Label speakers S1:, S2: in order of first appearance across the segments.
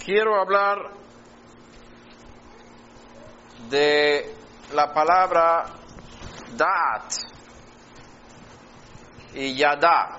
S1: Quiero hablar de la palabra da'at y yada.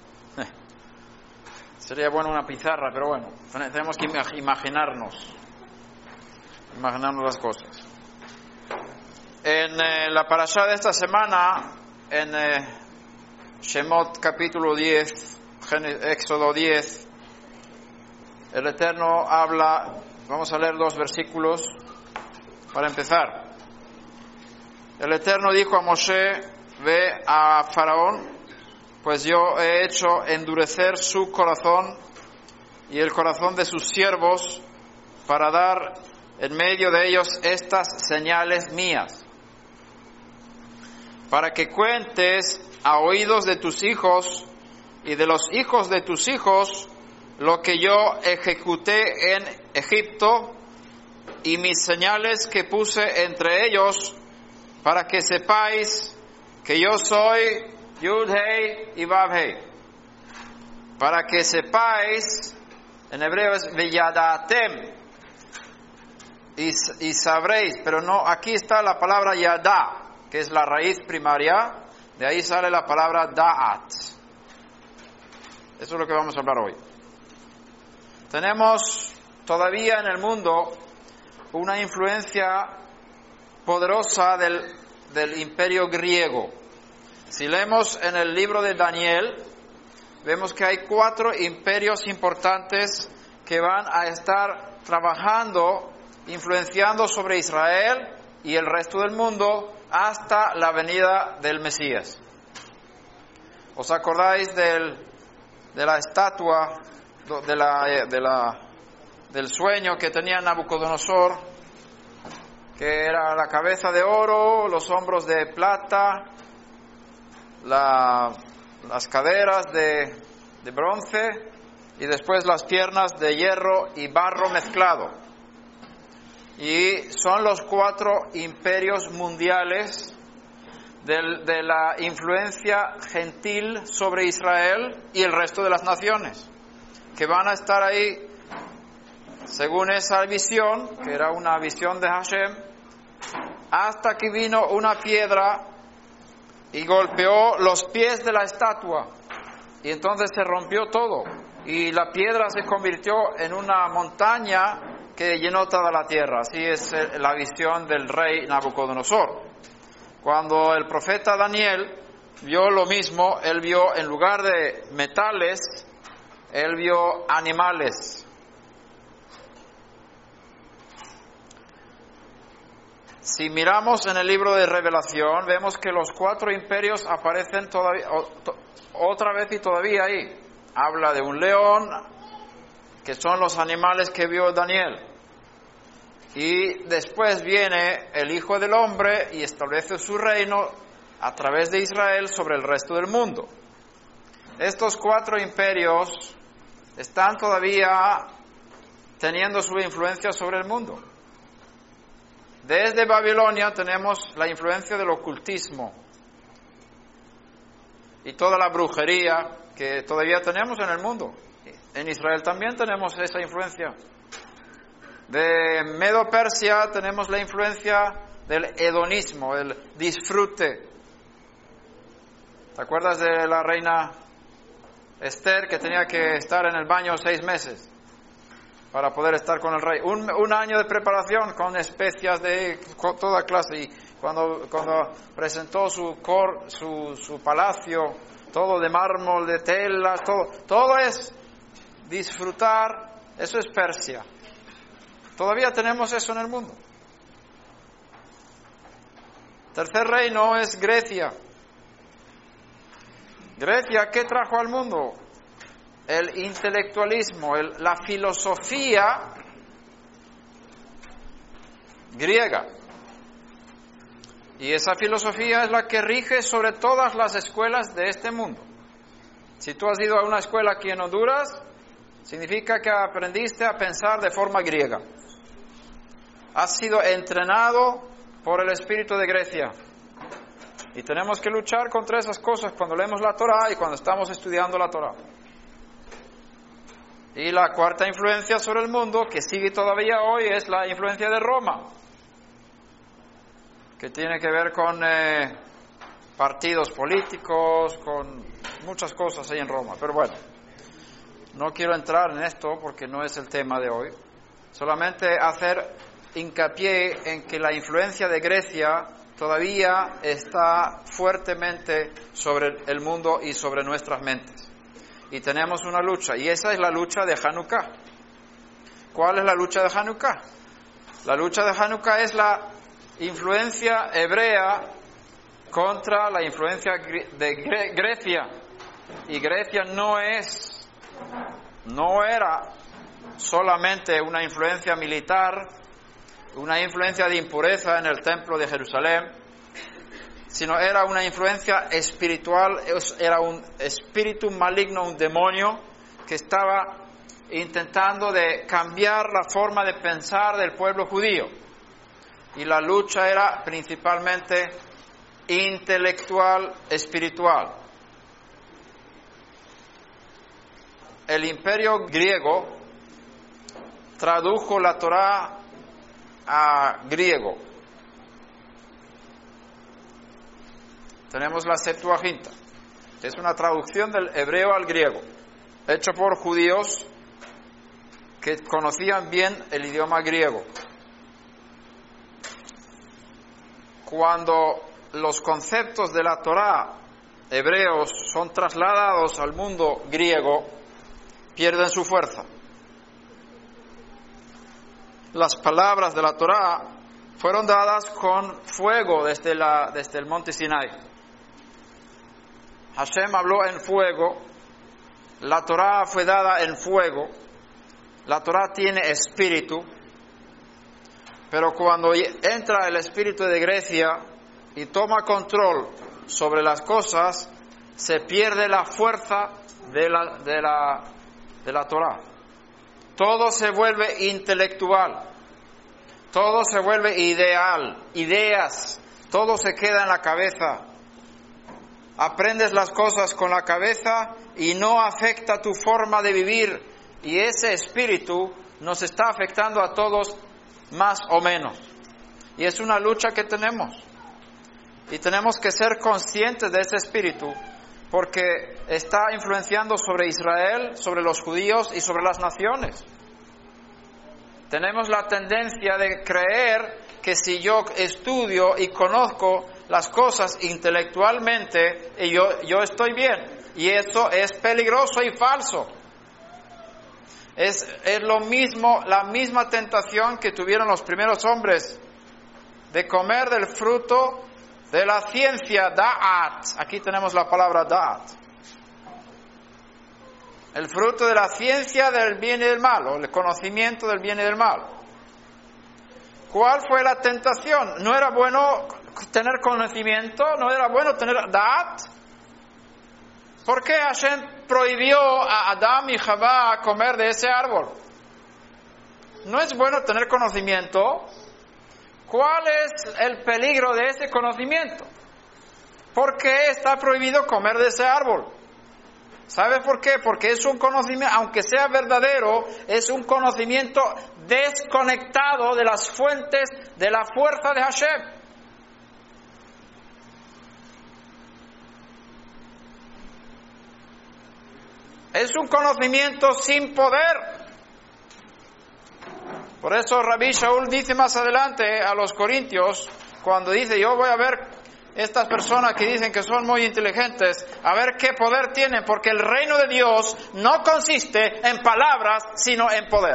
S1: Sería bueno una pizarra, pero bueno, tenemos que imaginarnos las cosas. En la parashá de esta semana, en Shemot capítulo 10, Éxodo 10, el Eterno habla, vamos a leer 2 versículos para empezar. El Eterno dijo a Moshe: ve a Faraón, pues yo he hecho endurecer su corazón y el corazón de sus siervos para dar en medio de ellos estas señales mías, para que cuentes a oídos de tus hijos y de los hijos de tus hijos lo que yo ejecuté en Egipto y mis señales que puse entre ellos, para que sepáis que yo soy Yud-Hei y Vav-Hei. Para que sepáis, en hebreo es Veyadatem, y sabréis, pero no, aquí está la palabra Yada, que es la raíz primaria, de ahí sale la palabra Da'at. Eso es lo que vamos a hablar hoy. Tenemos todavía en el mundo una influencia poderosa del imperio griego. Si leemos en el libro de Daniel, vemos que hay 4 imperios importantes que van a estar trabajando, influenciando sobre Israel y el resto del mundo hasta la venida del Mesías. ¿Os acordáis de la estatua, del sueño que tenía Nabucodonosor, que era la cabeza de oro, los hombros de plata, las caderas de bronce y después las piernas de hierro y barro mezclado? Y son los 4 imperios mundiales de la influencia gentil sobre Israel y el resto de las naciones, que van a estar ahí según esa visión, que era una visión de Hashem, hasta que vino una piedra y golpeó los pies de la estatua, y entonces se rompió todo, y la piedra se convirtió en una montaña que llenó toda la tierra. Así es la visión del rey Nabucodonosor. Cuando el profeta Daniel vio lo mismo, él vio, en lugar de metales, él vio animales. Si miramos en el libro de Revelación, vemos que los 4 imperios aparecen todavía, otra vez y todavía ahí. Habla de un león, que son los animales que vio Daniel. Y después viene el Hijo del Hombre y establece su reino a través de Israel sobre el resto del mundo. Estos 4 imperios están todavía teniendo su influencia sobre el mundo. Desde Babilonia tenemos la influencia del ocultismo y toda la brujería que todavía tenemos en el mundo. En Israel también tenemos esa influencia. De Medo-Persia tenemos la influencia del hedonismo, el disfrute. ¿Te acuerdas de la reina Esther, que tenía que estar en el baño 6 meses para poder estar con el rey? Un año de preparación con especias de toda clase, y cuando presentó su palacio, todo de mármol, de telas, todo es disfrutar. Eso es Persia. Todavía tenemos eso en el mundo. Tercer reino es Grecia. Grecia, ¿qué trajo al mundo? El intelectualismo, la filosofía griega. Y esa filosofía es la que rige sobre todas las escuelas de este mundo. Si tú has ido a una escuela aquí en Honduras, significa que aprendiste a pensar de forma griega. Has sido entrenado por el espíritu de Grecia. Y tenemos que luchar contra esas cosas cuando leemos la Torá y cuando estamos estudiando la Torá. Y la cuarta influencia sobre el mundo, que sigue todavía hoy, es la influencia de Roma, que tiene que ver con partidos políticos, con muchas cosas ahí en Roma. Pero bueno, no quiero entrar en esto porque no es el tema de hoy. Solamente hacer hincapié en que la influencia de Grecia todavía está fuertemente sobre el mundo y sobre nuestras mentes. Y tenemos una lucha, y esa es la lucha de Hanukkah. ¿Cuál es la lucha de Hanukkah? La lucha de Hanukkah es la influencia hebrea contra la influencia de Grecia. Y Grecia no era solamente una influencia militar, una influencia de impureza en el templo de Jerusalén, sino era una influencia espiritual, era un espíritu maligno, un demonio que estaba intentando de cambiar la forma de pensar del pueblo judío. Y la lucha era principalmente intelectual, espiritual. El imperio griego tradujo la Torá a griego. Tenemos la Septuaginta, que es una traducción del hebreo al griego, hecho por judíos que conocían bien el idioma griego. Cuando los conceptos de la Torá hebreos son trasladados al mundo griego, pierden su fuerza. Las palabras de la Torá fueron dadas con fuego desde el monte Sinai. Hashem habló en fuego, la Torá fue dada en fuego, la Torá tiene espíritu, pero cuando entra el espíritu de Grecia y toma control sobre las cosas, se pierde la fuerza de la Torá. Todo se vuelve intelectual, todo se vuelve ideas, todo se queda en la cabeza. Aprendes las cosas con la cabeza y no afecta tu forma de vivir. Y ese espíritu nos está afectando a todos más o menos. Y es una lucha que tenemos. Y tenemos que ser conscientes de ese espíritu porque está influenciando sobre Israel, sobre los judíos y sobre las naciones. Tenemos la tendencia de creer que si yo estudio y conozco las cosas intelectualmente, yo estoy bien. Y eso es peligroso y falso. Es lo mismo, la misma tentación que tuvieron los primeros hombres de comer del fruto de la ciencia, da'at. Aquí tenemos la palabra da'at. El fruto de la ciencia del bien y del mal, o el conocimiento del bien y del mal. ¿Cuál fue la tentación? ¿No era bueno tener conocimiento? ¿No era bueno tener da'at? ¿Por qué Hashem prohibió a Adán y Jabá comer de ese árbol? ¿No es bueno tener conocimiento? ¿Cuál es el peligro de ese conocimiento? ¿Por qué está prohibido comer de ese árbol? ¿Sabe por qué? Porque es un conocimiento, aunque sea verdadero, es un conocimiento desconectado de las fuentes de la fuerza de Hashem. Es un conocimiento sin poder. Por eso Rabbi Shaul dice más adelante a los corintios, cuando dice, yo voy a ver estas personas que dicen que son muy inteligentes, a ver qué poder tienen, porque el reino de Dios no consiste en palabras, sino en poder.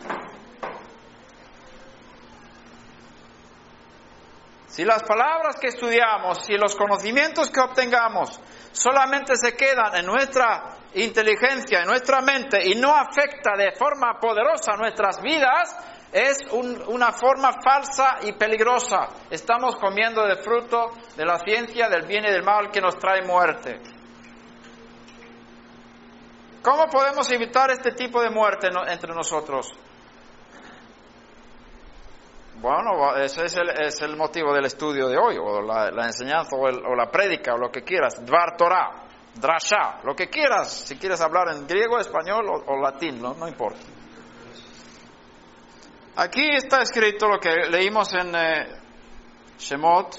S1: Si las palabras que estudiamos, si los conocimientos que obtengamos solamente se quedan en nuestra inteligencia, en nuestra mente y no afecta de forma poderosa nuestras vidas, es una forma falsa y peligrosa. Estamos comiendo del fruto de la ciencia del bien y del mal que nos trae muerte. ¿Cómo podemos evitar este tipo de muerte entre nosotros? Bueno, ese es el motivo del estudio de hoy, o la enseñanza, o la prédica, o lo que quieras, Dvar Torah. drashá, lo que quieras, si quieres hablar en griego, español o latín, no importa. Aquí está escrito lo que leímos en Shemot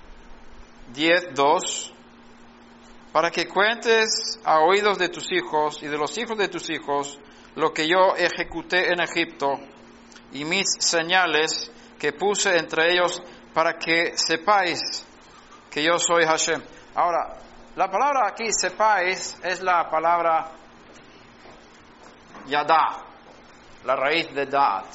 S1: 10:2, para que cuentes a oídos de tus hijos y de los hijos de tus hijos lo que yo ejecuté en Egipto y mis señales que puse entre ellos, para que sepáis que yo soy Hashem. Ahora, la palabra aquí, sepáis, es la palabra yadá, la raíz de da'at.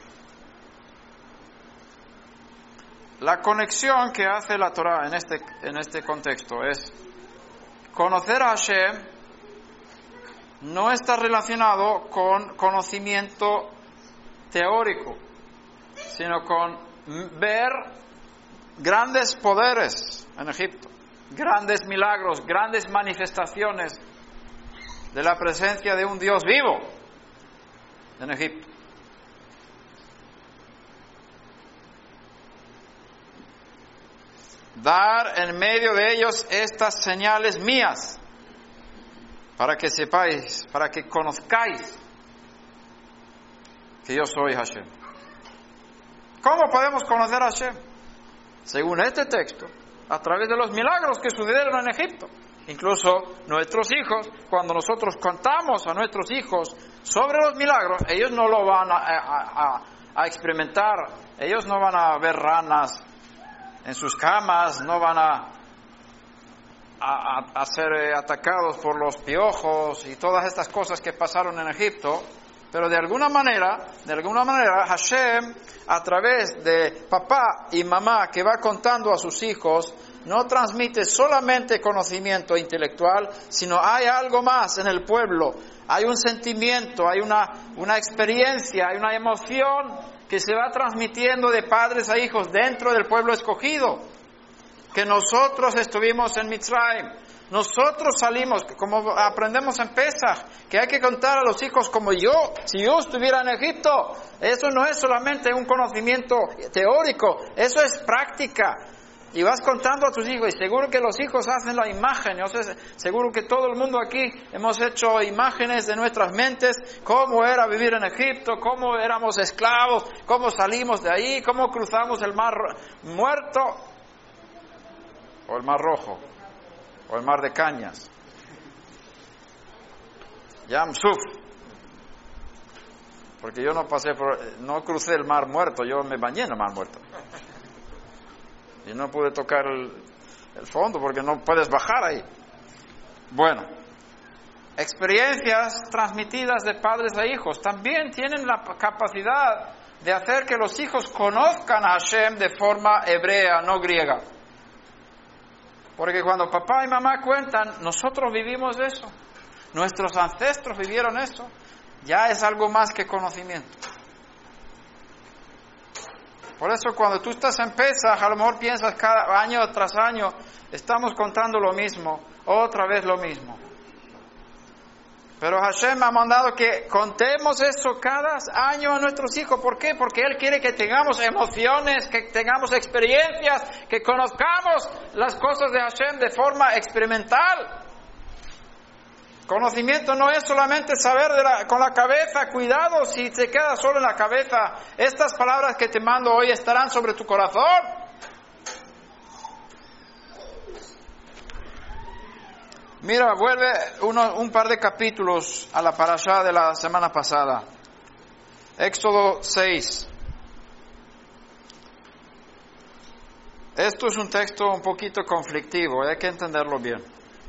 S1: La conexión que hace la Torah en este contexto es: conocer a Hashem no está relacionado con conocimiento teórico, sino con ver grandes poderes en Egipto, grandes milagros, grandes manifestaciones de la presencia de un Dios vivo en Egipto. Dar en medio de ellos estas señales mías, para que sepáis, para que conozcáis que yo soy Hashem. ¿Cómo podemos conocer a Hashem? Según este texto, a través de los milagros que sucedieron en Egipto. Incluso nuestros hijos, cuando nosotros contamos a nuestros hijos sobre los milagros, ellos no lo van a experimentar, ellos no van a ver ranas en sus camas, no van a ser atacados por los piojos y todas estas cosas que pasaron en Egipto, pero de alguna manera Hashem, a través de papá y mamá que va contando a sus hijos, no transmite solamente conocimiento intelectual, sino hay algo más en el pueblo, hay un sentimiento, hay una experiencia, hay una emoción que se va transmitiendo de padres a hijos dentro del pueblo escogido. Que nosotros estuvimos en Mitzrayim, nosotros salimos, como aprendemos en Pesach, que hay que contar a los hijos como yo, si yo estuviera en Egipto. Eso no es solamente un conocimiento teórico, eso es práctica. Y vas contando a tus hijos, y seguro que los hijos hacen la imagen. Yo sé, seguro que todo el mundo aquí hemos hecho imágenes de nuestras mentes, cómo era vivir en Egipto, cómo éramos esclavos, cómo salimos de ahí, cómo cruzamos el mar muerto, o el mar rojo, o el mar de cañas. Yam Suf. Porque yo no crucé el mar muerto, yo me bañé en el mar muerto. Y no pude tocar el fondo porque no puedes bajar ahí. Bueno, experiencias transmitidas de padres a hijos también tienen la capacidad de hacer que los hijos conozcan a Hashem de forma hebrea, no griega. Porque cuando papá y mamá cuentan, nosotros vivimos eso, nuestros ancestros vivieron eso, ya es algo más que conocimiento. Por eso cuando tú estás en Pesach, a lo mejor piensas cada año tras año, estamos contando lo mismo, otra vez lo mismo. Pero Hashem ha mandado que contemos eso cada año a nuestros hijos. ¿Por qué? Porque Él quiere que tengamos emociones, que tengamos experiencias, que conozcamos las cosas de Hashem de forma experimental. Conocimiento no es solamente saber con la cabeza. Cuidado si te queda solo en la cabeza. Estas palabras que te mando hoy estarán sobre tu corazón. Mira, vuelve un par de capítulos a la parashá de la semana pasada. Éxodo 6. Esto es un texto un poquito conflictivo, hay que entenderlo bien.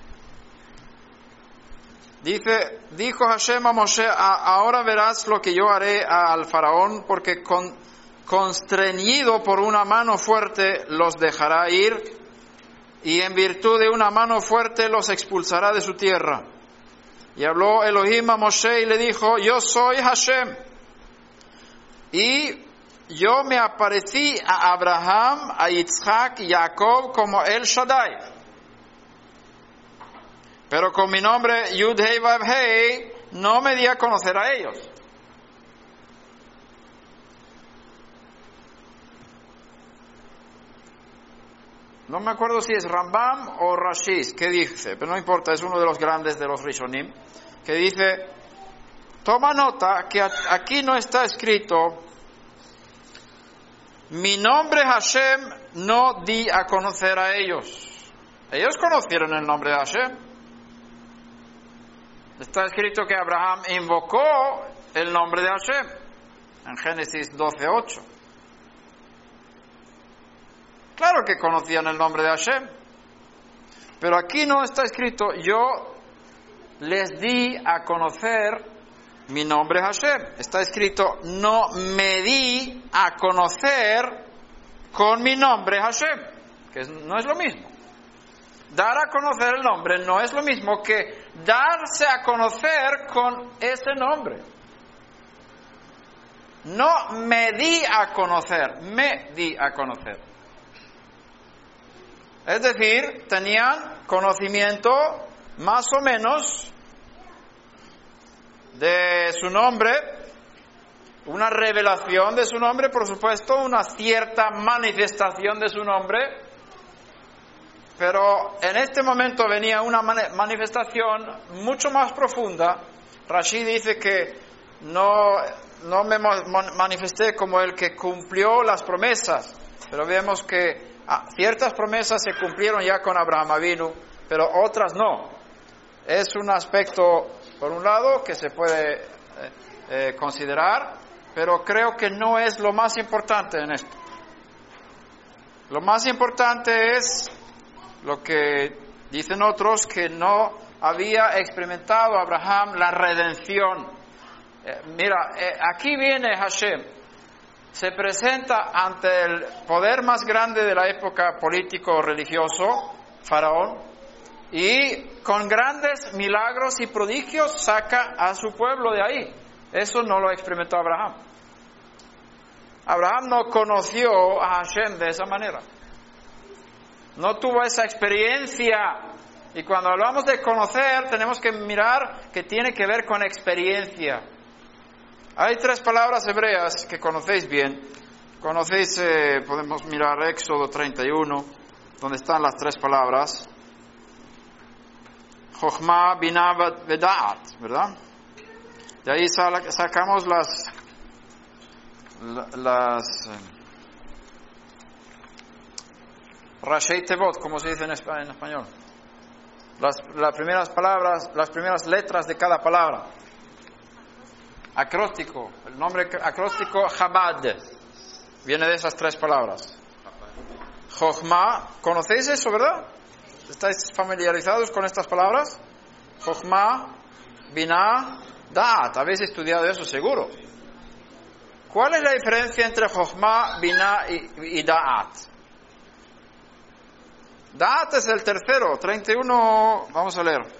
S1: Dijo Hashem a Moshe: ahora verás lo que yo haré al faraón, porque constreñido por una mano fuerte los dejará ir, y en virtud de una mano fuerte los expulsará de su tierra. Y habló Elohim a Moshe y le dijo: yo soy Hashem, y yo me aparecí a Abraham, a Yitzhak y a Jacob como El Shaddai. Pero con mi nombre Yud Hei Vav Hei no me di a conocer a ellos. no me acuerdo si es Rambam o Rashi, que dice, pero no importa, es uno de los grandes de los Rishonim, que dice, toma nota que aquí no está escrito, mi nombre Hashem no di a conocer a ellos. Ellos conocieron el nombre de Hashem. Está escrito que Abraham invocó el nombre de Hashem en Génesis 12:8. Claro que conocían el nombre de Hashem, pero aquí no está escrito, yo les di a conocer mi nombre Hashem. Está escrito, no me di a conocer con mi nombre Hashem, que no es lo mismo. Dar a conocer el nombre no es lo mismo que darse a conocer con ese nombre. No me di a conocer, me di a conocer. Es decir, tenían conocimiento más o menos de su nombre, una revelación de su nombre, por supuesto, una cierta manifestación de su nombre, pero en este momento venía una manifestación mucho más profunda. Rashi dice que no me manifesté como el que cumplió las promesas, pero vemos que ciertas promesas se cumplieron ya con Abraham Avinu, pero otras no. Es un aspecto, por un lado, que se puede considerar, pero creo que no es lo más importante en esto. Lo más importante es lo que dicen otros, que no había experimentado Abraham la redención. Mira, aquí viene Hashem, se presenta ante el poder más grande de la época político-religioso, Faraón, y con grandes milagros y prodigios saca a su pueblo de ahí. Eso no lo experimentó Abraham. Abraham no conoció a Hashem de esa manera. No tuvo esa experiencia. Y cuando hablamos de conocer, tenemos que mirar que tiene que ver con experiencia. Hay 3 palabras hebreas que conocéis bien. Conocéis, podemos mirar Éxodo 31, donde están las 3 palabras. Jochma, Binah, Vedaat, ¿verdad? De ahí sacamos las Rashei Tevot, como se dice en español. Las primeras palabras, las primeras letras de cada palabra. Acróstico, el nombre acróstico Chabad, viene de esas 3 palabras. Jochma, ¿conocéis eso, verdad? ¿Estáis familiarizados con estas palabras? Jochma, Binah, Da'at, habéis estudiado eso seguro. ¿Cuál es la diferencia entre Jochma, Binah y Da'at? Da'at es el tercero, 31, vamos a leer.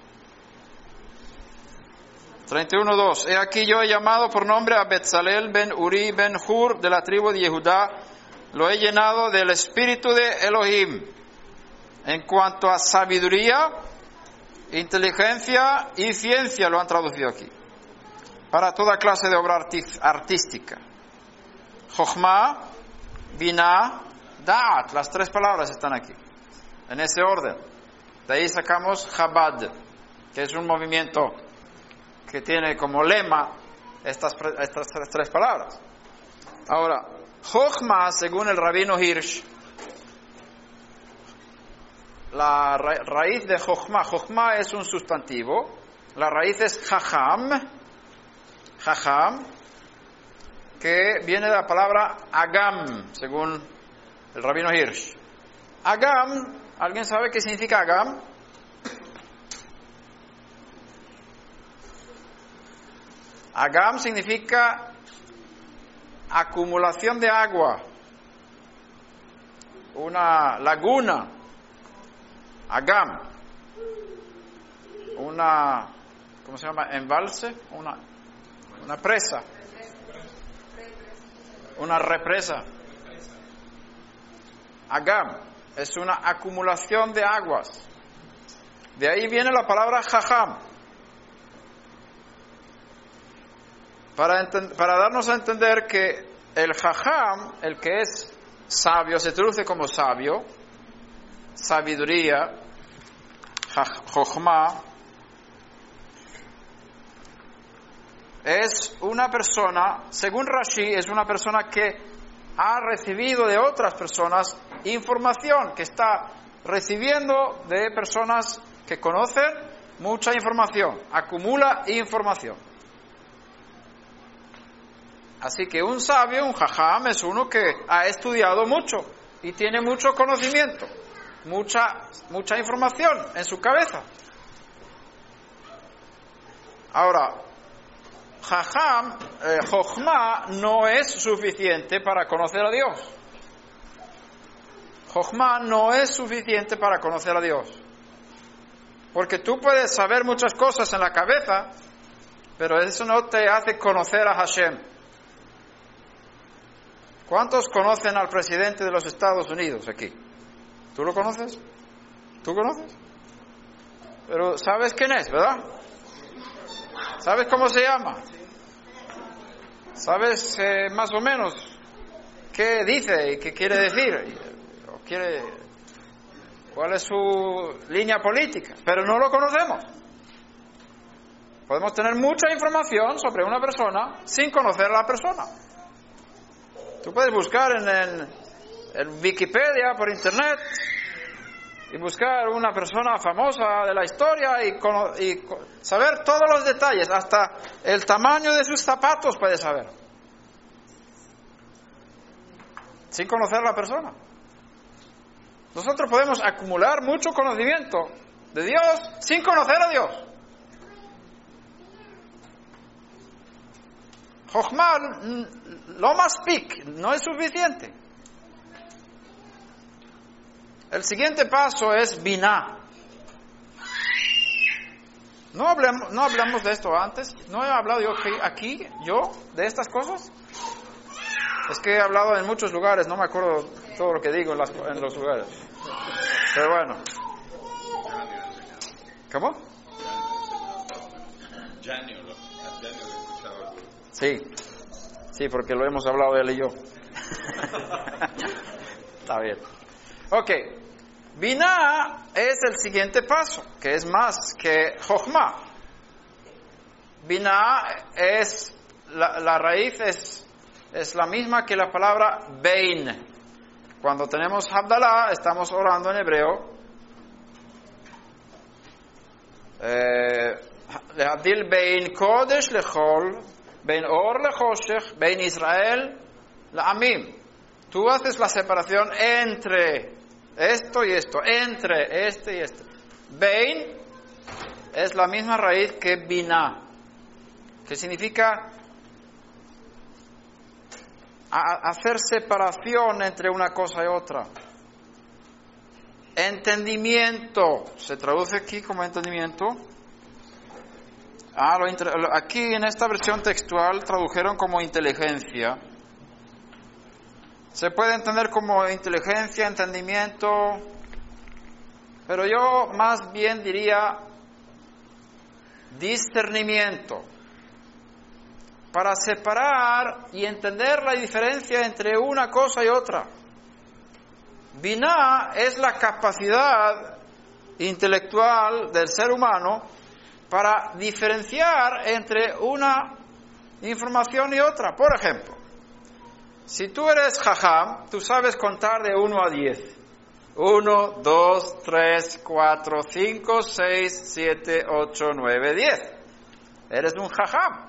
S1: 31:2. He aquí yo he llamado por nombre a Betzalel ben Uri ben Hur de la tribu de Yehudá, lo he llenado del espíritu de Elohim, en cuanto a sabiduría, inteligencia y ciencia, lo han traducido aquí, para toda clase de obra artística. Jochma, Binah, Da'at, las 3 palabras están aquí, en ese orden. De ahí sacamos Chabad, que es un movimiento que tiene como lema estas 3 palabras. Ahora, Jochma, según el rabino Hirsch, la raíz de Jochma, Jochma es un sustantivo, la raíz es Jajam, que viene de la palabra Agam, según el rabino Hirsch. Agam, ¿alguien sabe qué significa Agam? Agam significa acumulación de agua, una laguna. Agam, una, ¿cómo se llama? Embalse, una presa, una represa. Agam es una acumulación de aguas. De ahí viene la palabra Jajam. Para darnos a entender que el Jajam, el que es sabio, se traduce como sabio, sabiduría, Jochma, es una persona, según Rashi, es una persona que ha recibido de otras personas información, que está recibiendo de personas que conocen mucha información, acumula información. Así que un sabio, un jajam, es uno que ha estudiado mucho y tiene mucho conocimiento, mucha información en su cabeza. Ahora, Jochma no es suficiente para conocer a Dios. Jochma no es suficiente para conocer a Dios. Porque tú puedes saber muchas cosas en la cabeza, pero eso no te hace conocer a Hashem. ¿Cuántos conocen al presidente de los Estados Unidos aquí? ¿Tú lo conoces? ¿Tú conoces? Pero sabes quién es, ¿verdad? ¿Sabes cómo se llama? ¿Sabes más o menos qué dice y qué quiere decir? ¿Cuál es su línea política? Pero no lo conocemos. Podemos tener mucha información sobre una persona sin conocer a la persona. Tú puedes buscar en Wikipedia, por internet, y buscar una persona famosa de la historia y saber todos los detalles, hasta el tamaño de sus zapatos puedes saber, sin conocer a la persona. Nosotros podemos acumular mucho conocimiento de Dios sin conocer a Dios. Jochma, lo más pic, no es suficiente. El siguiente paso es Binah. ¿No hablamos de esto antes? ¿No he hablado yo aquí de estas cosas? Es que he hablado en muchos lugares, no me acuerdo todo lo que digo en los lugares. Pero bueno. ¿Cómo? Sí, porque lo hemos hablado él y yo. Está bien. Ok. Binah es el siguiente paso, que es más que Jochma. Binah es, la raíz es la misma que la palabra Bein. Cuando tenemos Havdalah, estamos orando en hebreo. Lehavdil Bein Kodesh lechol, Bein Or lechoshech, Bein Israel la'amim. Tú haces la separación entre esto y esto, entre este y este. Bein es la misma raíz que Binah, que significa hacer separación entre una cosa y otra. Entendimiento, se traduce aquí como entendimiento. Aquí en esta versión textual tradujeron como inteligencia. Se puede entender como inteligencia, entendimiento, pero yo más bien diría discernimiento, para separar y entender la diferencia entre una cosa y otra. Binah es la capacidad intelectual del ser humano para diferenciar entre una información y otra. Por ejemplo, si tú eres jajam, tú sabes contar de 1 a 10. 1, 2, 3, 4, 5, 6, 7, 8, 9, 10. Eres un jajam.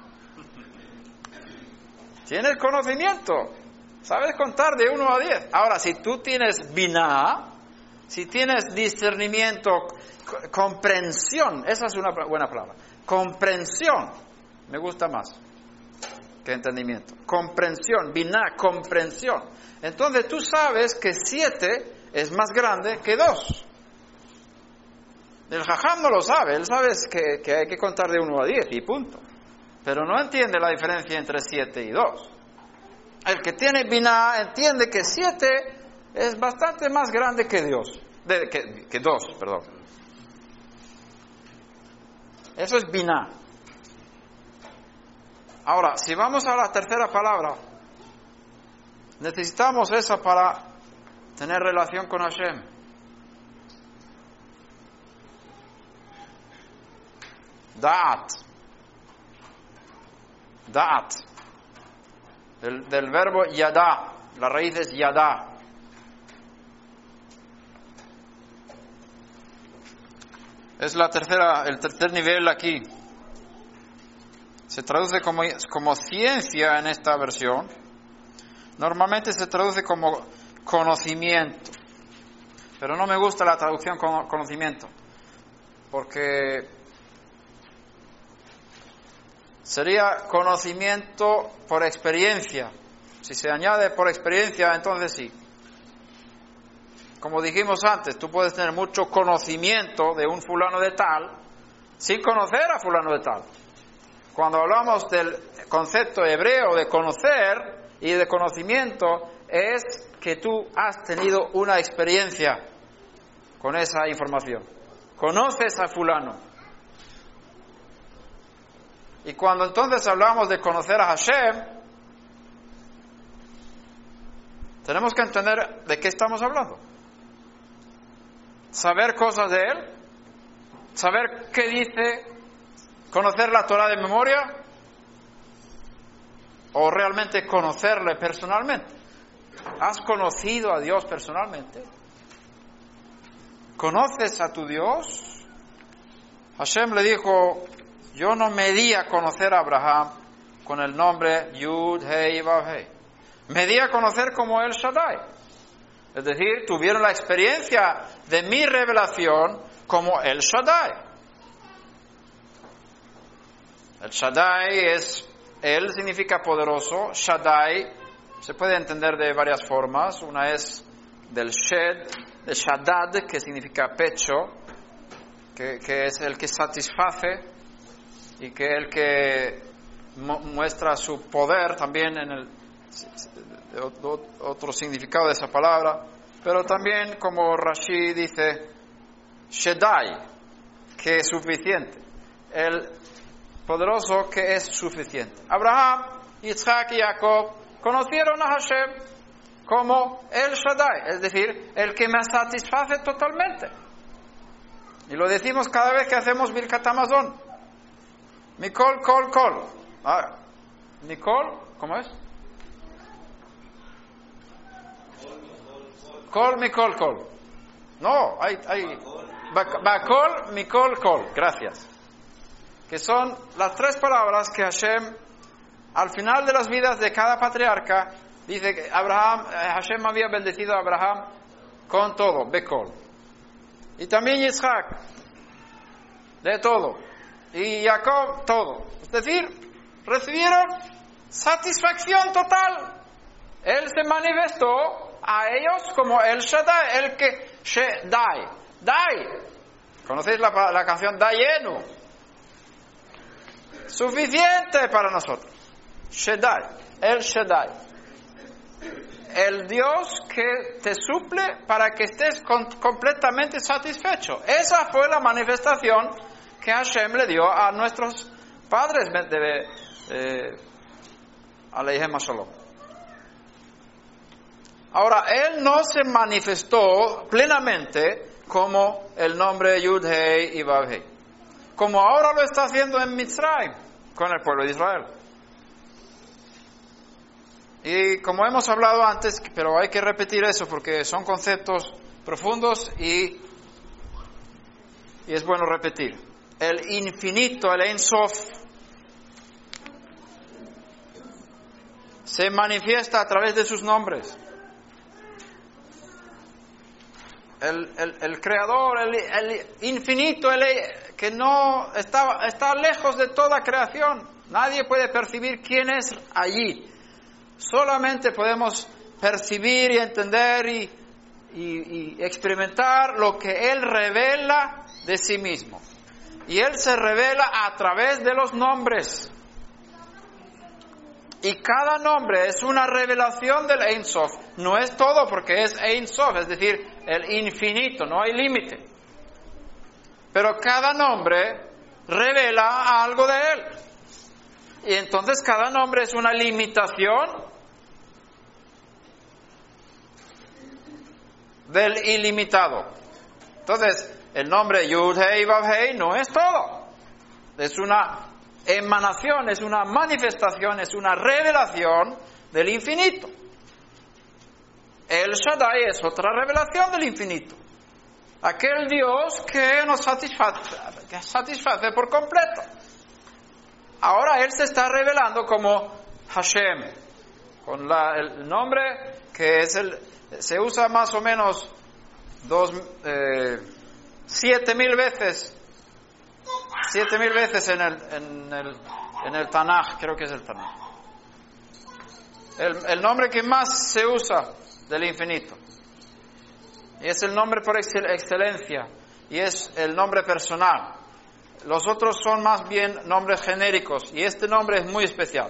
S1: Tienes conocimiento. Sabes contar de 1 a 10. Ahora, si tú tienes binah, si tienes discernimiento, comprensión, esa es una buena palabra. Comprensión, me gusta más que entendimiento. Comprensión, binah, comprensión. Entonces tú sabes que 7 es más grande que 2. El jajam no lo sabe, él sabe que hay que contar de 1 a 10 y punto. Pero no entiende la diferencia entre 7 y 2. El que tiene binah entiende que 7 es bastante más grande que 2, perdón. Eso es binah. Ahora, si vamos a la tercera palabra, necesitamos esa para tener relación con Hashem. Da'at. Da'at. Del verbo yada. La raíz es yada. Es el tercer nivel aquí. Se traduce como ciencia en esta versión. Normalmente se traduce como conocimiento. Pero no me gusta la traducción como conocimiento. Porque sería conocimiento por experiencia. Si se añade por experiencia, entonces sí. Como dijimos antes, tú puedes tener mucho conocimiento de un fulano de tal sin conocer a fulano de tal. Cuando hablamos del concepto hebreo de conocer y de conocimiento, es que tú has tenido una experiencia con esa información. Conoces a fulano. Y cuando entonces hablamos de conocer a Hashem, tenemos que entender de qué estamos hablando. Saber cosas de Él, saber qué dice, conocer la Torah de memoria, o realmente conocerle personalmente. ¿Has conocido a Dios personalmente? ¿Conoces a tu Dios? Hashem le dijo, yo no me di a conocer a Abraham con el nombre Yud, Hei, Vav, Hei. Me di a conocer como El Shaddai. Es decir, tuvieron la experiencia de mi revelación como El Shaddai. El Shaddai Él significa poderoso. Shaddai se puede entender de varias formas. Una es del Shed, de Shaddad, que significa pecho, que es el que satisface y que el que muestra su poder también en el otro significado de esa palabra, pero también como Rashi dice Shaddai, que es suficiente, el poderoso que es suficiente. Abraham, Isaac y Jacob conocieron a Hashem como el Shaddai, es decir, el que me satisface totalmente. Y lo decimos cada vez que hacemos Birkat Hamazon. Mikol, kol, kol. Mikol, ¿cómo es? Kol, mikol, kol. No, hay bakol, mikol, kol. Gracias. Que son las tres palabras que Hashem, al final de las vidas de cada patriarca, dice que Hashem había bendecido a Abraham con todo, bekol. Y también Isaac, de todo. Y Jacob, todo. Es decir, recibieron satisfacción total. Él se manifestó a ellos como el Shaddai, el que Shaddai. Dai. ¿Conocéis la canción Dayenu? Suficiente para nosotros. Shaddai, el Shaddai. El Dios que te suple para que estés completamente satisfecho. Esa fue la manifestación que Hashem le dio a nuestros padres, Aleichem Shalom. Ahora, Él no se manifestó plenamente como el nombre Yud, Hei y Vav, Hei, como ahora lo está haciendo en Mitzrayim, con el pueblo de Israel. Y como hemos hablado antes, pero hay que repetir eso porque son conceptos profundos y es bueno repetir. El infinito, el Ein Sof, se manifiesta a través de sus nombres. El creador, el infinito, que no está lejos de toda creación. Nadie puede percibir quién es allí. Solamente podemos percibir y entender y experimentar lo que Él revela de sí mismo. Y Él se revela a través de los nombres. Y cada nombre es una revelación del Ein Sof. No es todo porque es Ein Sof, es decir, el infinito, no hay límite. Pero cada nombre revela algo de Él. Y entonces cada nombre es una limitación del ilimitado. Entonces, el nombre Yud, Hei, Vav, Hei no es todo. Es una emanación, es una manifestación, es una revelación del infinito. El Shaddai es otra revelación del infinito. Aquel Dios que nos satisface por completo. Ahora Él se está revelando como Hashem, con el nombre que se usa más o menos 7,000 veces. 7,000 veces en el Tanaj, creo que es el Tanaj. El nombre que más se usa del infinito. Y es el nombre por excelencia. Y es el nombre personal. Los otros son más bien nombres genéricos. Y este nombre es muy especial.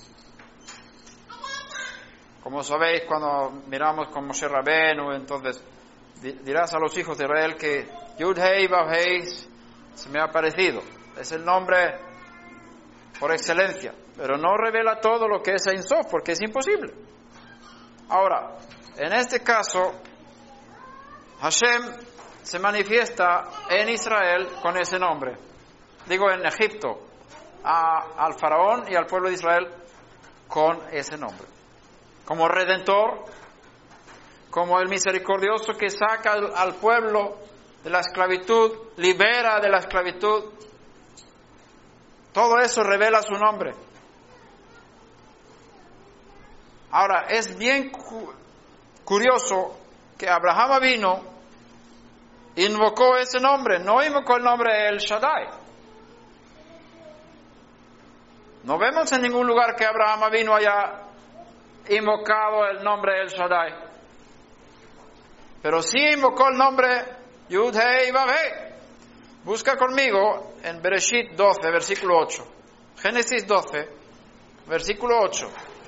S1: Como sabéis, cuando miramos con Moshe Rabenu, entonces dirás a los hijos de Israel que Yud Hei Vav Hei se me ha parecido. Es el nombre por excelencia. Pero no revela todo lo que es Ein Sof, porque es imposible. Ahora, en este caso, Hashem se manifiesta en Israel con ese nombre. Digo, en Egipto, al faraón y al pueblo de Israel con ese nombre. Como Redentor, como el misericordioso que saca al pueblo de la esclavitud, libera de la esclavitud. Todo eso revela su nombre. Ahora, es bien curioso que Abraham vino, invocó ese nombre, no invocó el nombre de El Shaddai. No vemos en ningún lugar que Abraham vino haya invocado el nombre de El Shaddai. Pero sí invocó el nombre Yud Hei Vav Hei. Busca conmigo en Bereshit 12, versículo 8. Génesis 12, versículo 8.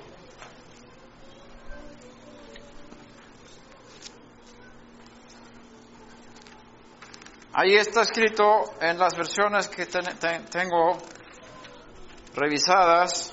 S1: Ahí está escrito en las versiones que tengo revisadas.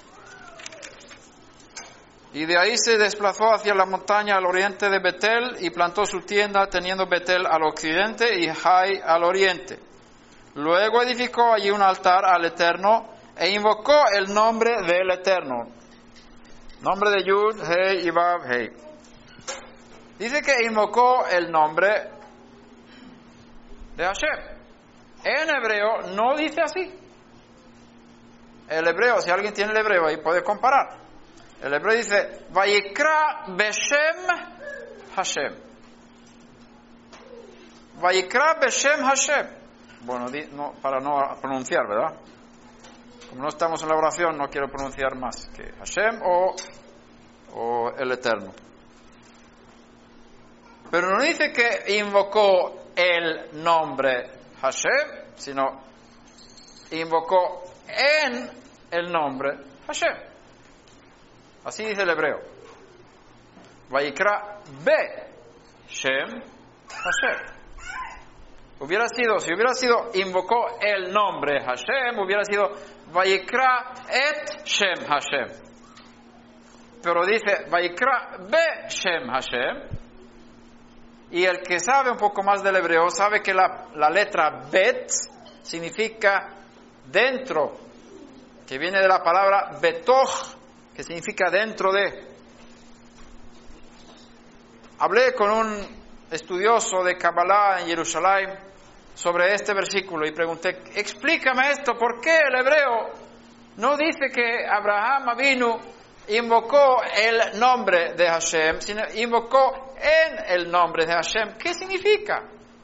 S1: Y de ahí se desplazó hacia la montaña al oriente de Betel y plantó su tienda teniendo Betel al occidente y Hai al oriente. Luego edificó allí un altar al Eterno e invocó el nombre del Eterno. Nombre de Yud, Hei y Vav Hei. Dice que invocó el nombre de Hashem. En hebreo no dice así. El hebreo, si alguien tiene el hebreo ahí puede comparar. El hebreo dice Vayikra Beshem Hashem. Vayikra Beshem Hashem. Bueno, para no pronunciar, ¿verdad? Como no estamos en la oración, no quiero pronunciar más que Hashem o el Eterno. Pero no dice que invocó el nombre Hashem, sino invocó en el nombre Hashem. Así dice el hebreo. Vayikra be Shem Hashem. Si hubiera sido invocó el nombre Hashem, hubiera sido Vayikra et Shem Hashem. Pero dice Vayikra be Shem Hashem. Y el que sabe un poco más del hebreo sabe que la letra bet significa dentro, que viene de la palabra betoch, que significa dentro de. Hablé con un estudioso de Kabbalah en Jerusalén sobre este versículo y pregunté, explícame esto, ¿por qué el hebreo no dice que Abraham vino, invocó el nombre de Hashem, sino invocó en el nombre de Hashem? ¿Qué significa?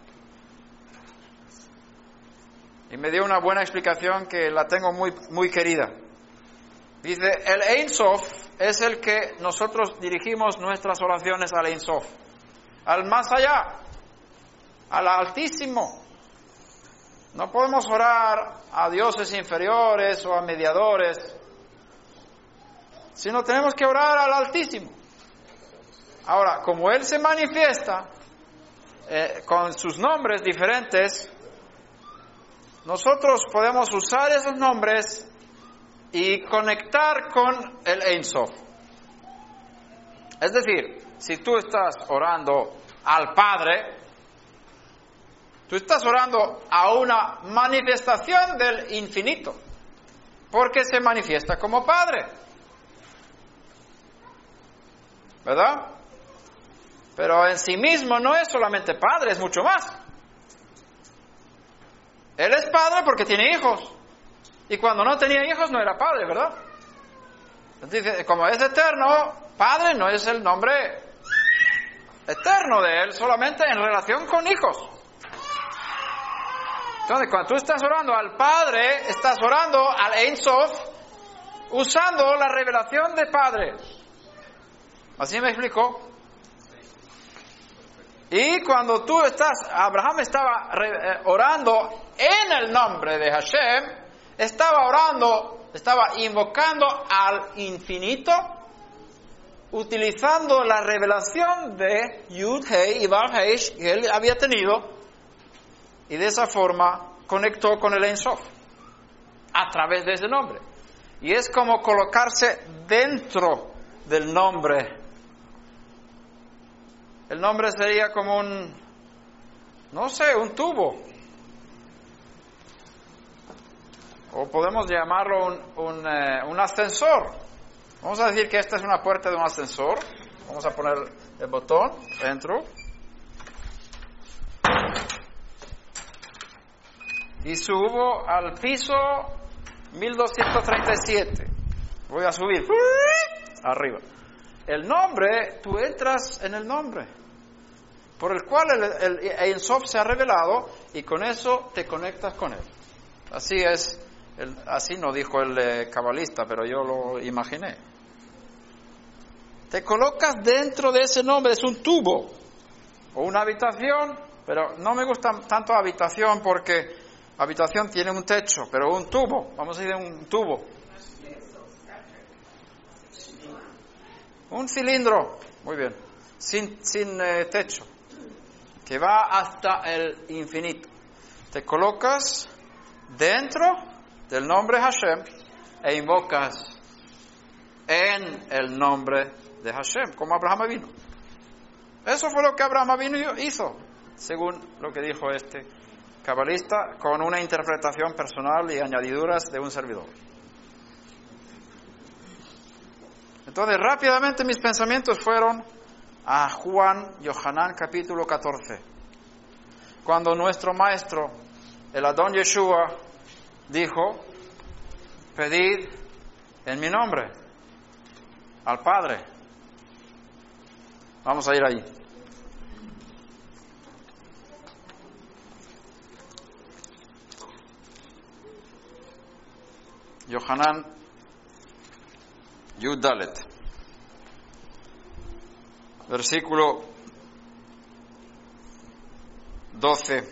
S1: Y me dio una buena explicación que la tengo muy, muy querida. Dice, el Ein Sof es el que nosotros dirigimos nuestras oraciones al Ein Sof, al más allá, al Altísimo. No podemos orar a dioses inferiores o a mediadores, sino tenemos que orar al Altísimo. Ahora, como Él se manifiesta con sus nombres diferentes, nosotros podemos usar esos nombres y conectar con el Ein Sof. Es decir, si tú estás orando al Padre, Tú estás orando a una manifestación del infinito, porque se manifiesta como Padre, ¿verdad? Pero en sí mismo no es solamente Padre, es mucho más. Él es Padre porque tiene hijos, y cuando no tenía hijos no era Padre, ¿verdad? Entonces, como es eterno, Padre no es el nombre eterno de Él, solamente en relación con hijos. Entonces, cuando tú estás orando al Padre, estás orando al Ein Sof, usando la revelación de Padre. ¿Así me explico? Y cuando tú Abraham estaba orando en el nombre de Hashem, estaba invocando al infinito, utilizando la revelación de Yud, Hei y Vav Hei que él había tenido, y de esa forma conectó con el Ein Sof a través de ese nombre. Y es como colocarse dentro del nombre. El nombre sería como un tubo. O podemos llamarlo un ascensor. Vamos a decir que esta es una puerta de un ascensor. Vamos a poner el botón, entro. Y subo al piso 1237. Voy a subir arriba. El nombre, tú entras en el nombre, por el cual el Ein Sof se ha revelado, y con eso te conectas con él. Así es, así no dijo el cabalista, pero yo lo imaginé. Te colocas dentro de ese nombre, es un tubo o una habitación, pero no me gusta tanto habitación porque habitación tiene un techo, pero un tubo, vamos a decir un tubo. Un cilindro, muy bien, sin techo, que va hasta el infinito. Te colocas dentro del nombre Hashem e invocas en el nombre de Hashem, como Abraham vino. Eso fue lo que Abraham vino y hizo, según lo que dijo este cabalista, con una interpretación personal y añadiduras de un servidor. Entonces, rápidamente mis pensamientos fueron a Juan, Yohanan, capítulo 14. Cuando nuestro maestro, el Adón Yeshua, dijo: pedid en mi nombre al Padre. Vamos a ir ahí. Yohanan Yud Dalet, versículo 12.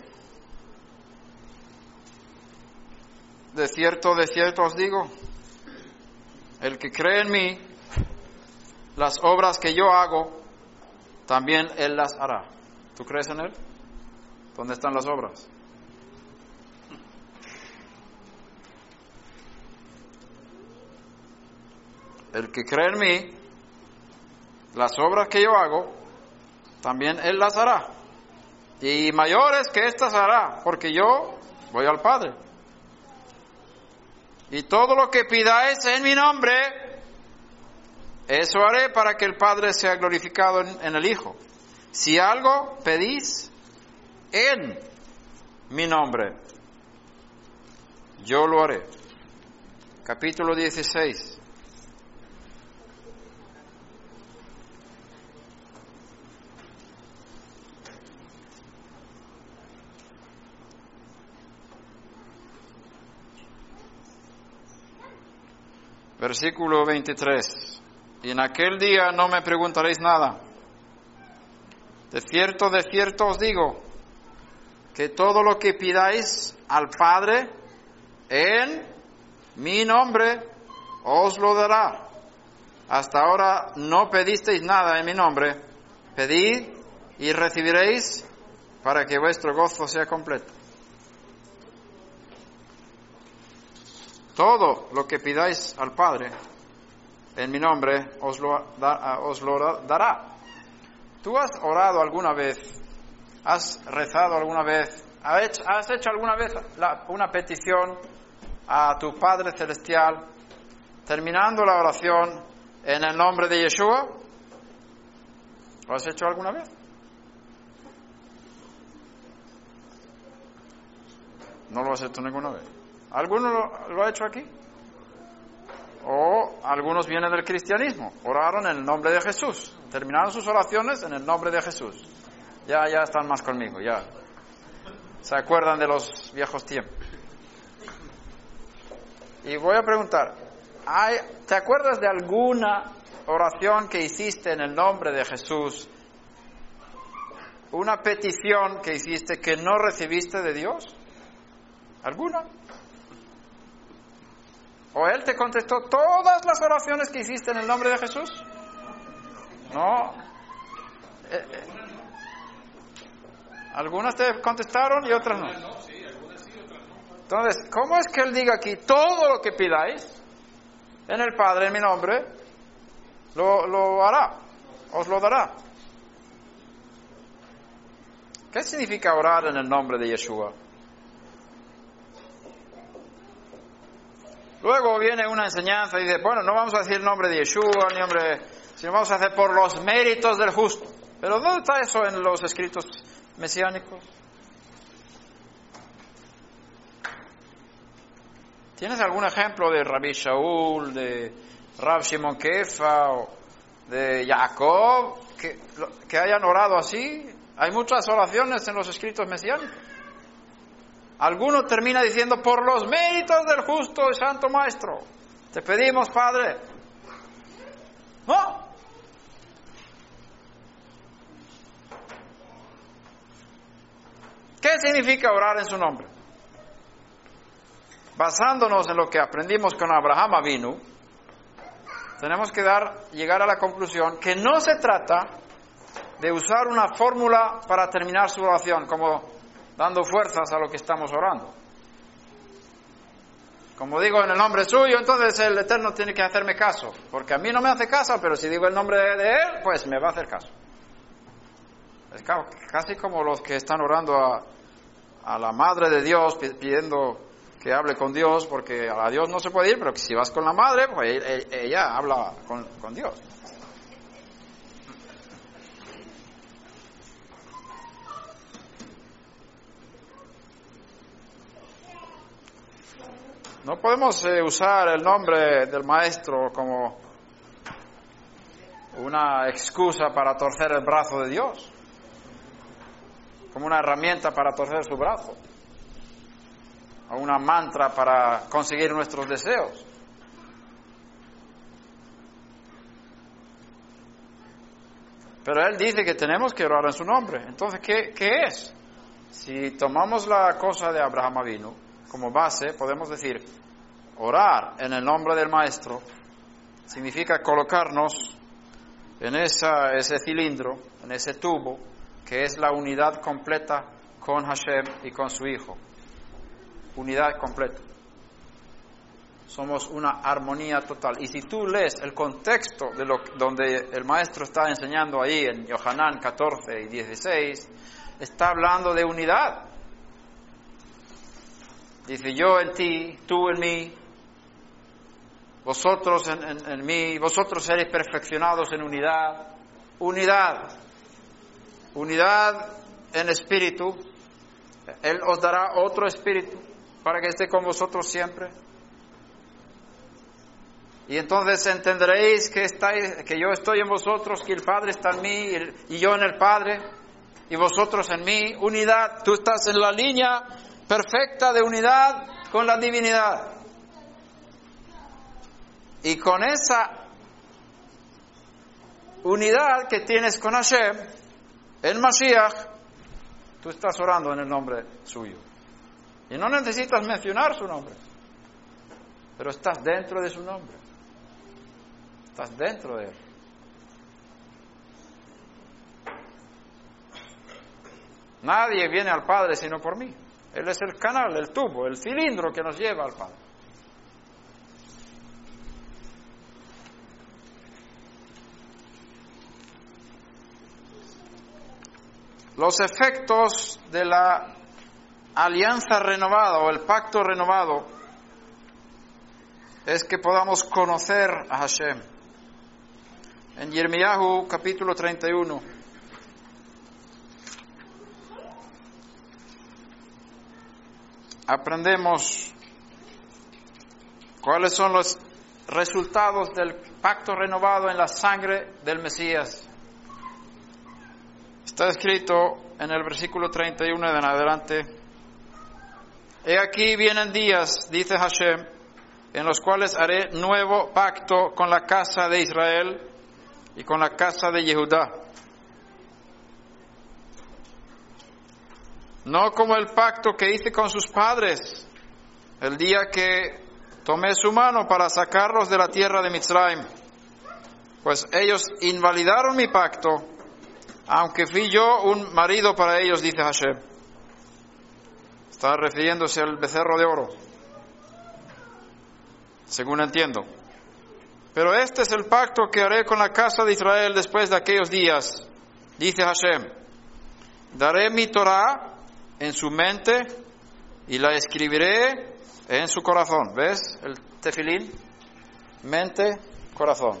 S1: De cierto os digo, el que cree en mí, las obras que yo hago, también él las hará. ¿Tú crees en él? ¿Dónde están las obras? El que cree en mí, las obras que yo hago, también él las hará. Y mayores que estas hará, porque yo voy al Padre. Y todo lo que pidáis en mi nombre, eso haré para que el Padre sea glorificado en el Hijo. Si algo pedís en mi nombre, yo lo haré. Capítulo 16. Versículo 23. Y en aquel día no me preguntaréis nada. De cierto os digo, que todo lo que pidáis al Padre en mi nombre, os lo dará. Hasta ahora no pedisteis nada en mi nombre. Pedid y recibiréis, para que vuestro gozo sea completo. Todo lo que pidáis al Padre en mi nombre os lo dará. ¿Tú has orado alguna vez? ¿Has rezado alguna vez ¿Has hecho alguna vez una petición a tu Padre Celestial terminando la oración en el nombre de Yeshua? ¿Lo has hecho alguna vez? No lo has hecho ninguna vez. ¿Alguno lo ha hecho aquí? O algunos vienen del cristianismo, oraron en el nombre de Jesús, terminaron sus oraciones en el nombre de Jesús. Ya están más conmigo, ya se acuerdan de los viejos tiempos. Y voy a preguntar, ¿te acuerdas de alguna oración que hiciste en el nombre de Jesús? Una petición que hiciste que no recibiste de Dios. ¿Alguna? ¿O Él te contestó todas las oraciones que hiciste en el nombre de Jesús? No. Algunas te contestaron y otras no. Entonces, ¿cómo es que Él diga aquí, todo lo que pidáis en el Padre, en mi nombre, lo hará, os lo dará? ¿Qué significa orar en el nombre de Yeshua? Luego viene una enseñanza y dice, bueno, no vamos a decir el nombre de Yeshua, ni nombre, sino vamos a hacer por los méritos del justo. Pero ¿dónde está eso en los escritos mesiánicos? ¿Tienes algún ejemplo de Rabbi Shaul, de Rab Shimon Kefa, o de Jacob, que hayan orado así? Hay muchas oraciones en los escritos mesiánicos. Alguno termina diciendo, por los méritos del justo y santo Maestro, te pedimos, Padre. ¿No? ¿Qué significa orar en su nombre? Basándonos en lo que aprendimos con Abraham Avinu, tenemos que llegar a la conclusión que no se trata de usar una fórmula para terminar su oración, como dando fuerzas a lo que estamos orando. Como digo en el nombre suyo, entonces el Eterno tiene que hacerme caso, porque a mí no me hace caso, pero si digo el nombre de Él, pues me va a hacer caso. Es casi como los que están orando a la Madre de Dios, pidiendo que hable con Dios, porque a Dios no se puede ir, pero que si vas con la Madre, pues ella habla con Dios. No podemos usar el nombre del Maestro como una excusa para torcer el brazo de Dios, como una herramienta para torcer su brazo, o una mantra para conseguir nuestros deseos. Pero Él dice que tenemos que orar en su nombre. Entonces, ¿qué es? Si tomamos la cosa de Abraham Avinu como base, podemos decir, orar en el nombre del Maestro significa colocarnos en ese cilindro, en ese tubo, que es la unidad completa con Hashem y con su Hijo. Unidad completa. Somos una armonía total. Y si tú lees el contexto de donde el Maestro está enseñando ahí en Yohanan 14 y 16, está hablando de unidad. Dice, yo en ti, tú en mí, vosotros en mí, vosotros seréis perfeccionados en unidad. Unidad. Unidad en espíritu. Él os dará otro espíritu para que esté con vosotros siempre. Y entonces entenderéis que yo estoy en vosotros, que el Padre está en mí y yo en el Padre y vosotros en mí. Unidad. Tú estás en la línea perfecta de unidad con la divinidad. Y con esa unidad que tienes con Hashem, en Mashiach, tú estás orando en el nombre suyo. Y no necesitas mencionar su nombre, pero estás dentro de su nombre. Estás dentro de él. Nadie viene al Padre sino por mí. Él es el canal, el tubo, el cilindro que nos lleva al Padre. Los efectos de la alianza renovada o el pacto renovado es que podamos conocer a Hashem. En Yirmiyahu capítulo 31 aprendemos cuáles son los resultados del pacto renovado en la sangre del Mesías. Está escrito en el versículo 31 en adelante: He aquí vienen días, dice Hashem, en los cuales haré nuevo pacto con la casa de Israel y con la casa de Yehudá. No como el pacto que hice con sus padres, el día que tomé su mano para sacarlos de la tierra de Mitzrayim, pues ellos invalidaron mi pacto, aunque fui yo un marido para ellos, dice Hashem. Está refiriéndose al becerro de oro, según entiendo. Pero este es el pacto que haré con la casa de Israel después de aquellos días, dice Hashem. Daré mi Torah en su mente y la escribiré en su corazón. ¿Ves? El tefilín, mente, corazón.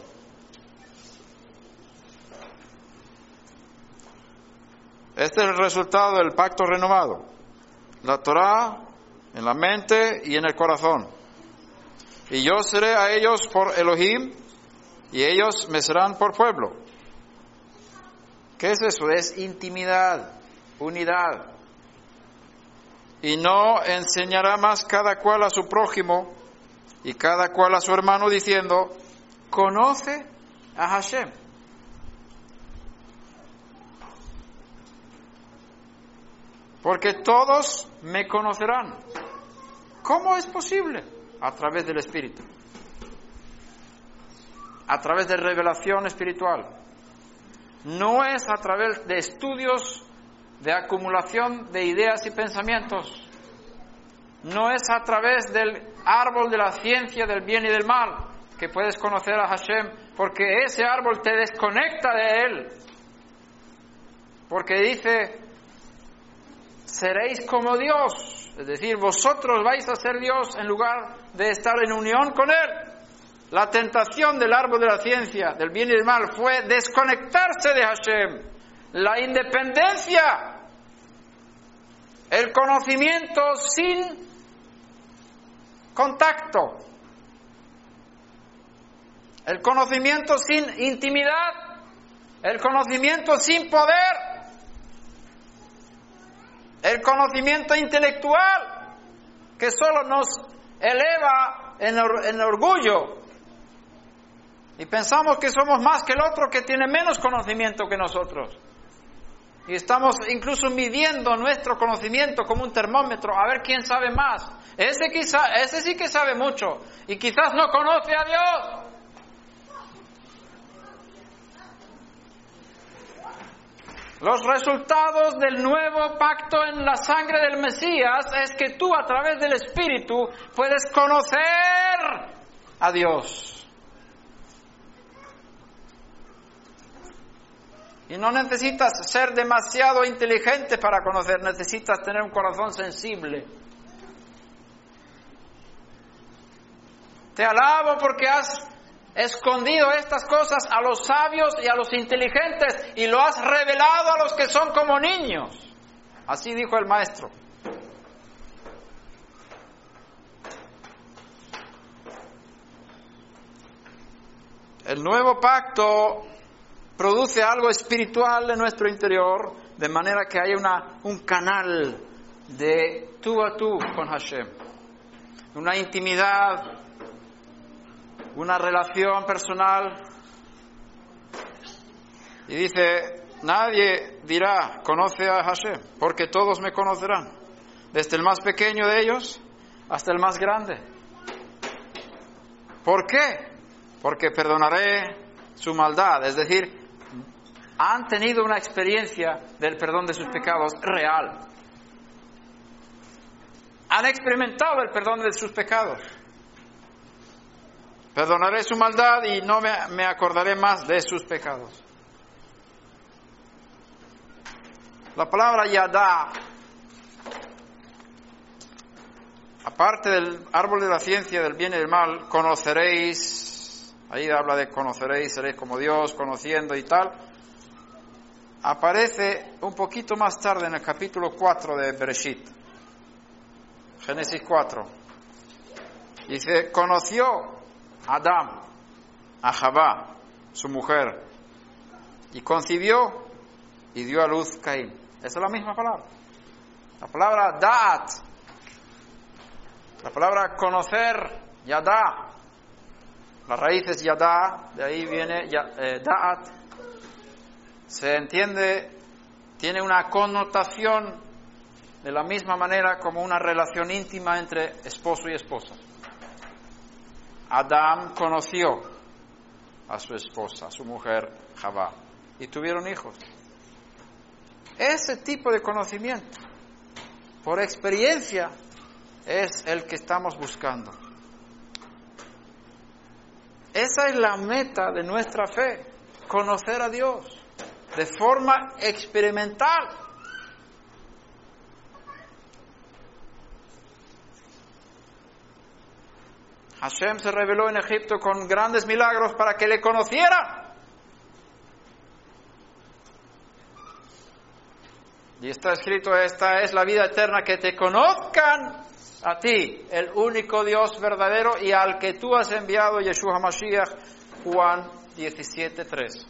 S1: Este es el resultado del pacto renovado. La Torah en la mente y en el corazón. Y yo seré a ellos por Elohim y ellos me serán por pueblo. ¿Qué es eso? Es intimidad, unidad. Y no enseñará más cada cual a su prójimo y cada cual a su hermano diciendo: conoce a Hashem. Porque todos me conocerán. ¿Cómo es posible? A través del Espíritu. A través de revelación espiritual. No es a través de estudios, de acumulación de ideas y pensamientos. No es a través del árbol de la ciencia del bien y del mal que puedes conocer a Hashem, porque ese árbol te desconecta de Él. Porque dice: seréis como Dios, es decir, vosotros vais a ser Dios en lugar de estar en unión con Él. La tentación del árbol de la ciencia, del bien y del mal, fue desconectarse de Hashem. La independencia, el conocimiento sin contacto, el conocimiento sin intimidad, el conocimiento sin poder, el conocimiento intelectual que solo nos eleva en orgullo y pensamos que somos más que el otro que tiene menos conocimiento que nosotros. Y estamos incluso midiendo nuestro conocimiento como un termómetro, a ver quién sabe más. Ese sí que sabe mucho y quizás no conoce a Dios. Los resultados del nuevo pacto en la sangre del Mesías es que tú, a través del Espíritu, puedes conocer a Dios. Y no necesitas ser demasiado inteligente para conocer, necesitas tener un corazón sensible. Te alabo porque has escondido estas cosas a los sabios y a los inteligentes y lo has revelado a los que son como niños. Así dijo el maestro. El nuevo pacto produce algo espiritual en nuestro interior, de manera que haya un canal de tú a tú con Hashem, una intimidad, una relación personal. Y dice: nadie dirá conoce a Hashem, porque todos me conocerán, desde el más pequeño de ellos hasta el más grande. ¿Por qué? Porque perdonaré su maldad, es decir, han tenido una experiencia del perdón de sus pecados real. Han experimentado el perdón de sus pecados. Perdonaré su maldad y no me acordaré más de sus pecados. La palabra yadá aparte del árbol de la ciencia del bien y del mal, conoceréis, ahí habla de conoceréis, seréis como Dios, conociendo y tal, aparece un poquito más tarde en el capítulo 4 de Bereshit, Génesis 4. Dice, conoció Adán a Javá, su mujer, y concibió y dio a luz Caín. Esa es la misma palabra. La palabra da'at, la palabra conocer, yadá, la raíz es yadá, de ahí viene da'at, se entiende, tiene una connotación de la misma manera como una relación íntima entre esposo y esposa. Adán conoció a su esposa, a su mujer Javá, y tuvieron hijos. Ese tipo de conocimiento, por experiencia, es el que estamos buscando. Esa es la meta de nuestra fe, conocer a Dios de forma experimental. Hashem se reveló en Egipto con grandes milagros para que le conocieran. Y está escrito, esta es la vida eterna, que te conozcan a ti, el único Dios verdadero, y al que tú has enviado, Yeshua HaMashiach, Juan 17:3.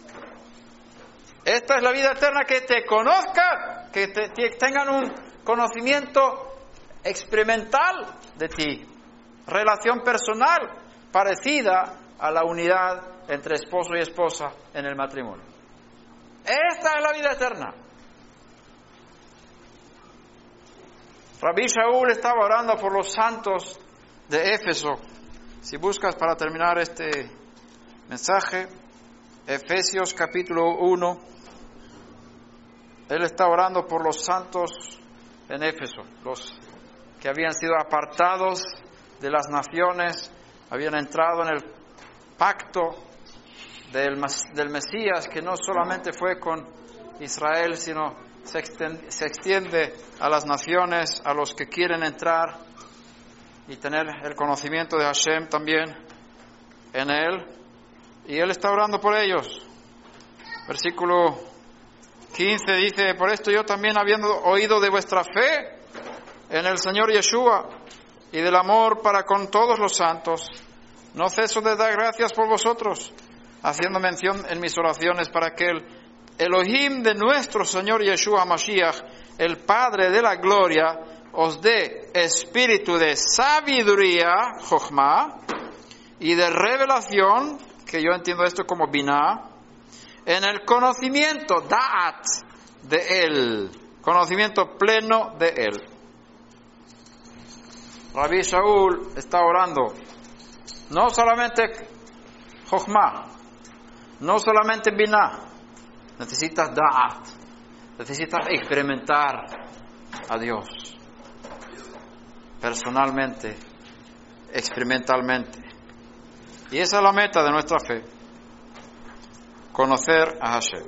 S1: Esta es la vida eterna, que te conozcan, que tengan un conocimiento experimental de ti, relación personal parecida a la unidad entre esposo y esposa en el matrimonio. Esta es la vida eterna. Rabbi Shaul estaba orando por los santos de Éfeso. Si buscas para terminar este mensaje, Efesios capítulo 1, él está orando por los santos en Éfeso, los que habían sido apartados de las naciones, habían entrado en el pacto del Mesías, que no solamente fue con Israel, sino se extiende a las naciones, a los que quieren entrar y tener el conocimiento de Hashem también en él. Y él está orando por ellos. Versículo 15 dice, por esto yo también, habiendo oído de vuestra fe en el Señor Yeshua y del amor para con todos los santos, no ceso de dar gracias por vosotros, haciendo mención en mis oraciones para que el Elohim de nuestro Señor Yeshua Mashiach, el Padre de la gloria, os dé espíritu de sabiduría, Jochma, y de revelación, que yo entiendo esto como Binah, en el conocimiento, Da'at, de Él, conocimiento pleno de Él. Rabbi Shaul está orando, no solamente Jochma, no solamente Binah, necesitas Da'at, necesitas experimentar a Dios personalmente, experimentalmente. Y esa es la meta de nuestra fe, conocer a Hashem.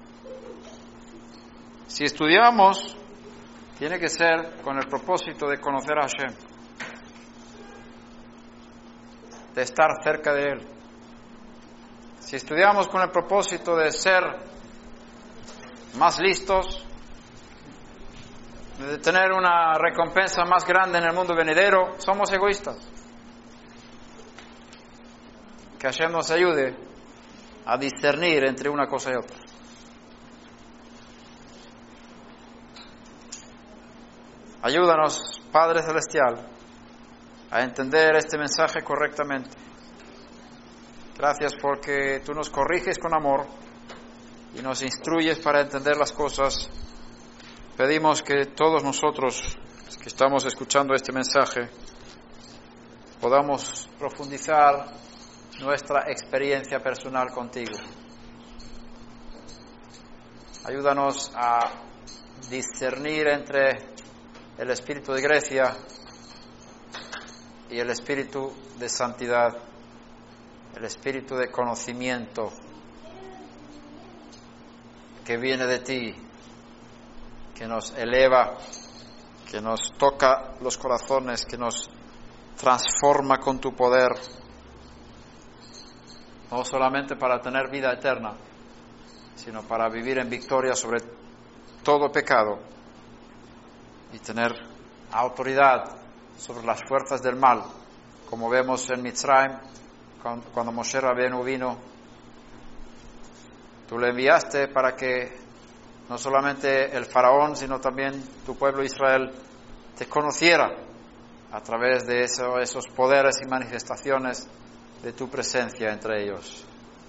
S1: Si estudiamos, tiene que ser con el propósito de conocer a Hashem, de estar cerca de Él. Si estudiamos con el propósito de ser más listos, de tener una recompensa más grande en el mundo venidero, somos egoístas. Que Hashem nos ayude a discernir entre una cosa y otra. Ayúdanos, Padre Celestial, a entender este mensaje correctamente. Gracias porque tú nos corriges con amor y nos instruyes para entender las cosas. Pedimos que todos nosotros que estamos escuchando este mensaje podamos profundizar nuestra experiencia personal contigo. Ayúdanos a discernir entre el espíritu de Grecia y el espíritu de santidad, el espíritu de conocimiento que viene de ti, que nos eleva, que nos toca los corazones, que nos transforma con tu poder, no solamente para tener vida eterna, sino para vivir en victoria sobre todo pecado y tener autoridad sobre las fuerzas del mal, como vemos en Mitzrayim, cuando Moshe Rabbeinu vino. Tú le enviaste para que no solamente el faraón, sino también tu pueblo Israel te conociera a través de esos poderes y manifestaciones de tu presencia entre ellos.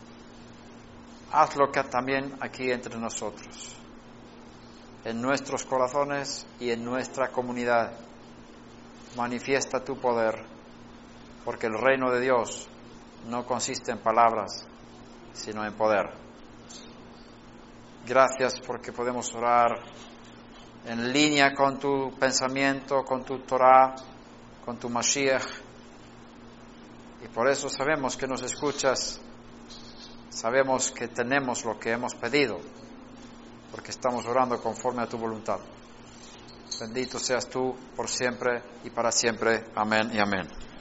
S1: Hazlo también aquí entre nosotros, en nuestros corazones y en nuestra comunidad. Manifiesta tu poder, porque el reino de Dios no consiste en palabras, sino en poder. Gracias porque podemos orar en línea con tu pensamiento, con tu Torah, con tu Mashiach. Y por eso sabemos que nos escuchas, sabemos que tenemos lo que hemos pedido, porque estamos orando conforme a tu voluntad. Bendito seas tú por siempre y para siempre. Amén y amén.